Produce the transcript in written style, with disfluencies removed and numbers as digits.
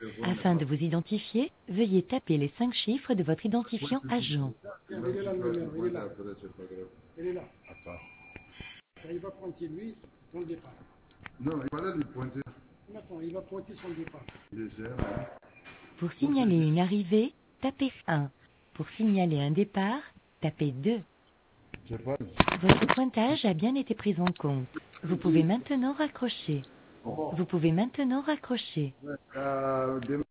Afin de vous identifier, veuillez taper les 5 chiffres de votre identifiant agent. Il est là le numéro, il est là. Il est là. Attends. Il va pointer lui, son départ. Non, il va là lui pointer. Attends, il va pointer son départ. Pour signaler une arrivée, tapez 1. Pour signaler un départ, tapez 2. Votre pointage a bien été pris en compte. Vous pouvez maintenant raccrocher.